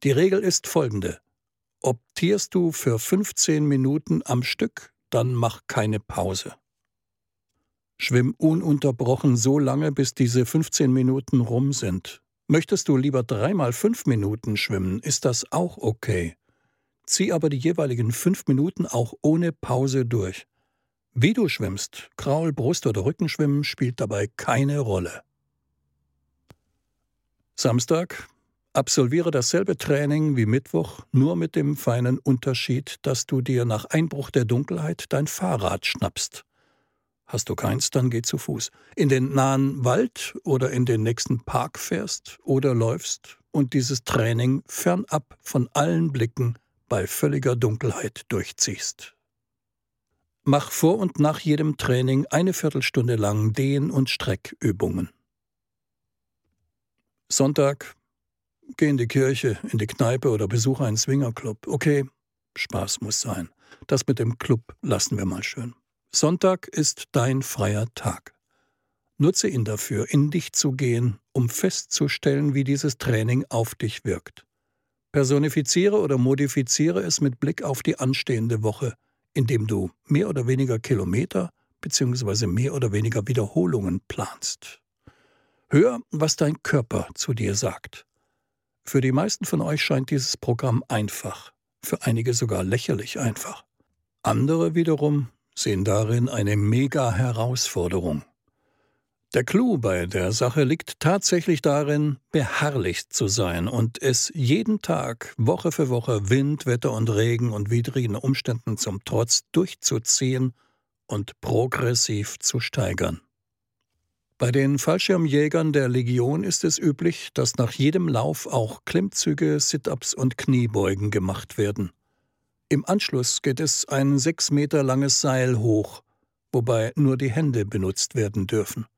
Die Regel ist folgende: Optierst du für 15 Minuten am Stück, dann mach keine Pause. Schwimm ununterbrochen so lange, bis diese 15 Minuten rum sind. Möchtest du lieber 3 mal 5 Minuten schwimmen, ist das auch okay. Zieh aber die jeweiligen 5 Minuten auch ohne Pause durch. Wie du schwimmst, Kraul-, Brust- oder Rückenschwimmen, spielt dabei keine Rolle. Samstag: Absolviere dasselbe Training wie Mittwoch, nur mit dem feinen Unterschied, dass du dir nach Einbruch der Dunkelheit dein Fahrrad schnappst. Hast du keins, dann geh zu Fuß. In den nahen Wald oder in den nächsten Park fährst oder läufst und dieses Training fernab von allen Blicken bei völliger Dunkelheit durchziehst. Mach vor und nach jedem Training eine Viertelstunde lang Dehn- und Streckübungen. Sonntag: Geh in die Kirche, in die Kneipe oder besuche einen Swingerclub. Okay, Spaß muss sein. Das mit dem Club lassen wir mal schön. Sonntag ist dein freier Tag. Nutze ihn dafür, in dich zu gehen, um festzustellen, wie dieses Training auf dich wirkt. Personifiziere oder modifiziere es mit Blick auf die anstehende Woche, indem du mehr oder weniger Kilometer bzw. mehr oder weniger Wiederholungen planst. Hör, was dein Körper zu dir sagt. Für die meisten von euch scheint dieses Programm einfach, für einige sogar lächerlich einfach. Andere wiederum sehen darin eine Mega-Herausforderung. Der Clou bei der Sache liegt tatsächlich darin, beharrlich zu sein und es jeden Tag, Woche für Woche, Wind, Wetter und Regen und widrigen Umständen zum Trotz durchzuziehen und progressiv zu steigern. Bei den Fallschirmjägern der Legion ist es üblich, dass nach jedem Lauf auch Klimmzüge, Sit-ups und Kniebeugen gemacht werden. Im Anschluss geht es ein 6 Meter langes Seil hoch, wobei nur die Hände benutzt werden dürfen.